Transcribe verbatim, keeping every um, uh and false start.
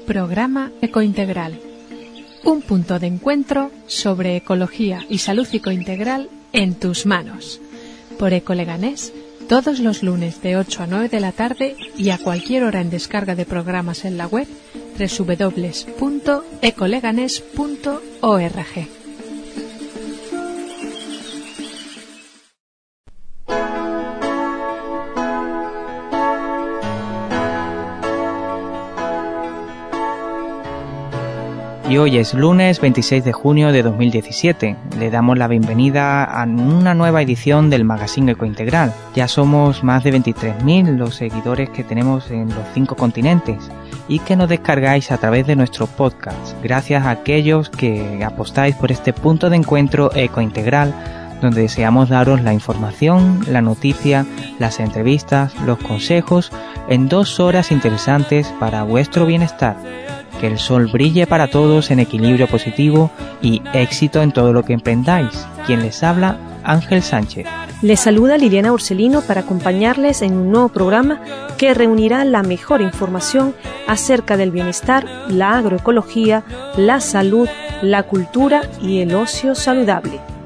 Programa Ecointegral. Un punto de encuentro sobre ecología y salud ecointegral en tus manos. Por Ecoleganés, todos los lunes de ocho a nueve de la tarde y a cualquier hora en descarga de programas en la web doble u doble u doble u punto ecoleganés punto org. Y hoy es lunes veintiséis de junio de dos mil diecisiete. Le damos la bienvenida a una nueva edición del Magazine Ecointegral. Ya somos más de veintitrés mil los seguidores que tenemos en los cinco continentes y que nos descargáis a través de nuestro podcast. Gracias a aquellos que apostáis por este punto de encuentro ecointegral, donde deseamos daros la información, la noticia, las entrevistas, los consejos en dos horas interesantes para vuestro bienestar. Que el sol brille para todos en equilibrio positivo y éxito en todo lo que emprendáis. Quien les habla, Ángel Sánchez. Les saluda Liliana Urselino para acompañarles en un nuevo programa que reunirá la mejor información acerca del bienestar, la agroecología, la salud, la cultura y el ocio saludable.